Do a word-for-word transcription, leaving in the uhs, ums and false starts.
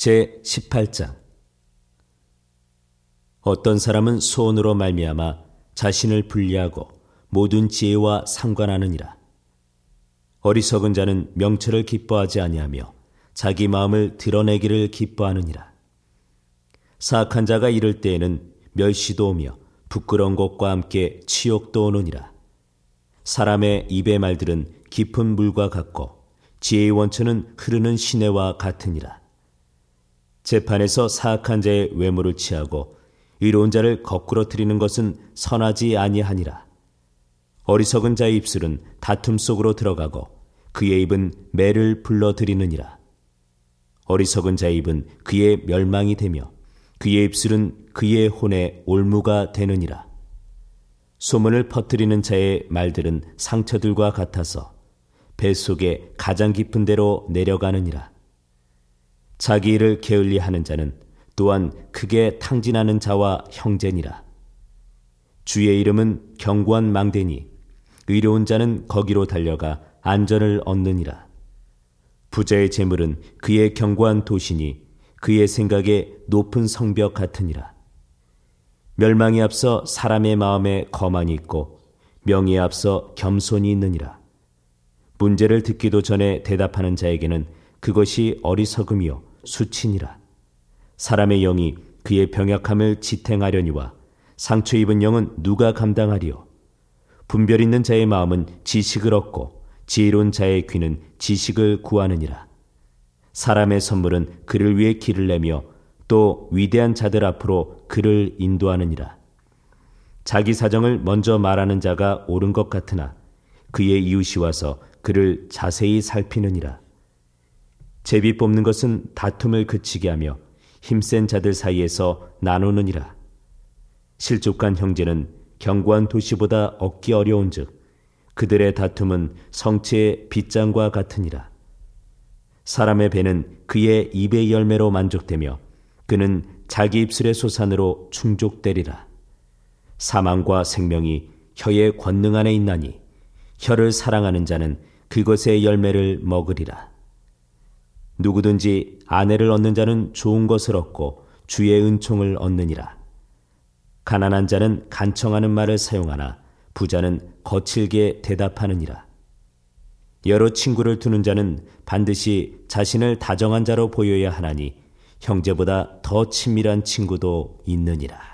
제십팔 장. 어떤 사람은 소원으로 말미암아 자신을 불리하고 모든 지혜와 상관하느니라. 어리석은 자는 명철을 기뻐하지 아니하며 자기 마음을 드러내기를 기뻐하느니라. 사악한 자가 이를 때에는 멸시도 오며 부끄러운 것과 함께 치욕도 오느니라. 사람의 입의 말들은 깊은 물과 같고 지혜의 원천은 흐르는 시내와 같으니라. 재판에서 사악한 자의 외모를 취하고 의로운 자를 거꾸로 드리는 것은 선하지 아니하니라. 어리석은 자의 입술은 다툼 속으로 들어가고 그의 입은 매를 불러들이느니라. 어리석은 자의 입은 그의 멸망이 되며 그의 입술은 그의 혼의 올무가 되느니라. 소문을 퍼뜨리는 자의 말들은 상처들과 같아서 뱃속에 가장 깊은 데로 내려가느니라. 자기 일을 게을리하는 자는 또한 크게 탕진하는 자와 형제니라. 주의 이름은 견고한 망대니 의로운 자는 거기로 달려가 안전을 얻느니라. 부자의 재물은 그의 견고한 도시니 그의 생각에 높은 성벽 같으니라. 멸망이 앞서 사람의 마음에 거만이 있고 명예에 앞서 겸손이 있느니라. 문제를 듣기도 전에 대답하는 자에게는 그것이 어리석음이요 수치니라. 사람의 영이 그의 병약함을 지탱하려니와 상처 입은 영은 누가 감당하리요. 분별 있는 자의 마음은 지식을 얻고 지혜로운 자의 귀는 지식을 구하느니라. 사람의 선물은 그를 위해 길을 내며 또 위대한 자들 앞으로 그를 인도하느니라. 자기 사정을 먼저 말하는 자가 옳은 것 같으나 그의 이웃이 와서 그를 자세히 살피느니라. 제비 뽑는 것은 다툼을 그치게 하며 힘센 자들 사이에서 나누느니라. 실족한 형제는 견고한 도시보다 얻기 어려운즉 그들의 다툼은 성체의 빗장과 같으니라. 사람의 배는 그의 입의 열매로 만족되며 그는 자기 입술의 소산으로 충족되리라. 사망과 생명이 혀의 권능 안에 있나니 혀를 사랑하는 자는 그것의 열매를 먹으리라. 누구든지 아내를 얻는 자는 좋은 것을 얻고 주의 은총을 얻느니라. 가난한 자는 간청하는 말을 사용하나 부자는 거칠게 대답하느니라. 여러 친구를 두는 자는 반드시 자신을 다정한 자로 보여야 하나니 형제보다 더 친밀한 친구도 있느니라.